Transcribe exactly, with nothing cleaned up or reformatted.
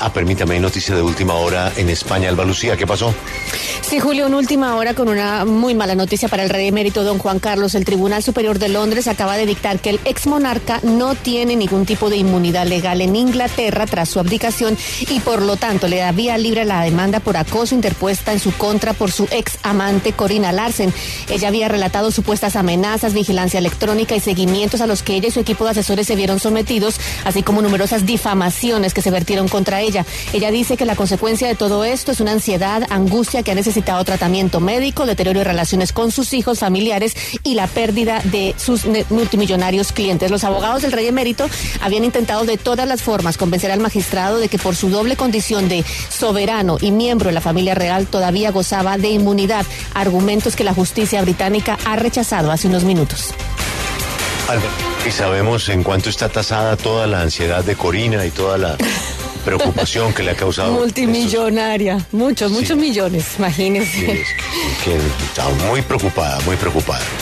Ah, permítame, hay noticia de última hora en España. Alba Lucía, ¿qué pasó? Sí, Julio, en última hora con una muy mala noticia para el rey emérito don Juan Carlos. El Tribunal Superior de Londres acaba de dictar que el ex monarca no tiene ningún tipo de inmunidad legal en Inglaterra tras su abdicación y por lo tanto le da vía libre a la demanda por acoso interpuesta en su contra por su ex amante Corina Larsen. Ella había relatado supuestas amenazas, vigilancia electrónica y seguimientos a los que ella y su equipo de asesores se vieron sometidos, así como numerosas difamaciones que se vertieron contra ella. Ella dice que la consecuencia de todo esto es una ansiedad, angustia que ha necesitado tratamiento médico, deterioro de relaciones con sus hijos, familiares y la pérdida de sus multimillonarios clientes. Los abogados del rey emérito habían intentado de todas las formas convencer al magistrado de que por su doble condición de soberano y miembro de la familia real todavía gozaba de inmunidad, argumentos que la justicia británica ha rechazado hace unos minutos. ¿Y sabemos en cuánto está tasada toda la ansiedad de Corina y toda la preocupación que le ha causado? Multimillonaria, estos... muchos, muchos sí. millones, imagínese. Sí, es que, que está muy preocupada, muy preocupada.